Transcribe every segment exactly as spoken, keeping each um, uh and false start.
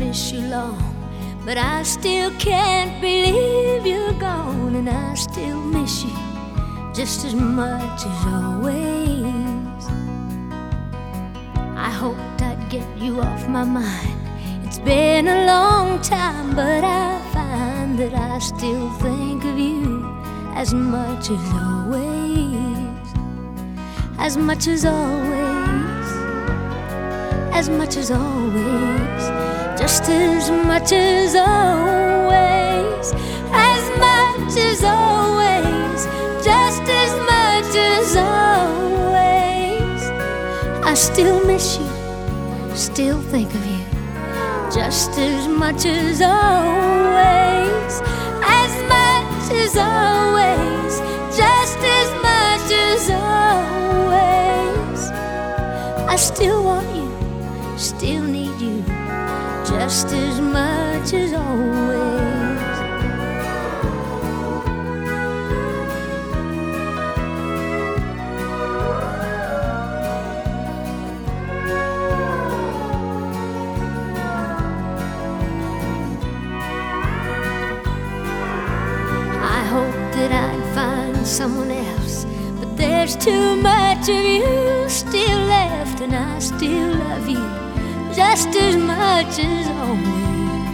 miss you long, but I still can't believe you're gone, and I still miss you just as much as always. I hoped I'd get you off my mind. It's been a long time, but I find that I still think of you as much as always, as much as always, as much as always, just as much as always, as much as always, just as much as always. I still miss you, still think of you just as much as always, as much as always, just as much as always. I still want you, still need you, just as much as always. I hope that I'd find someone else, but there's too much of you still left, and I still love you just as much as always.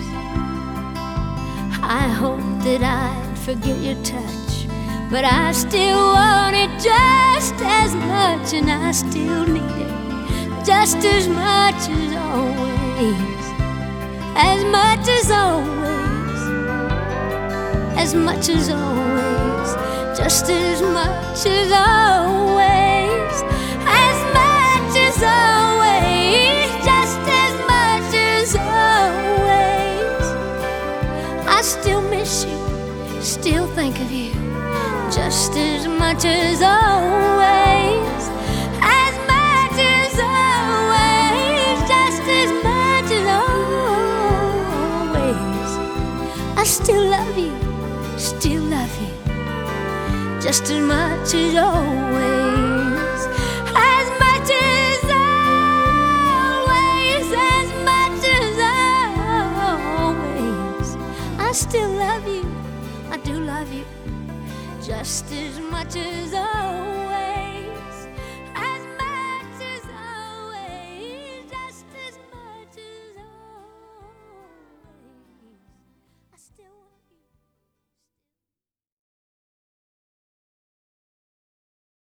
I hope that I'd forget your touch, but I still want it just as much, and I still need it just as much as always, as much as always, as much as always, just as much as always, as much as always, just as much as always. I still miss you, still think of you, just as much as always, as much as always, just as much as always. I still love you, still love you, just as much as always, as much as always, as much as always. I still love you, I do love you, just as much as always.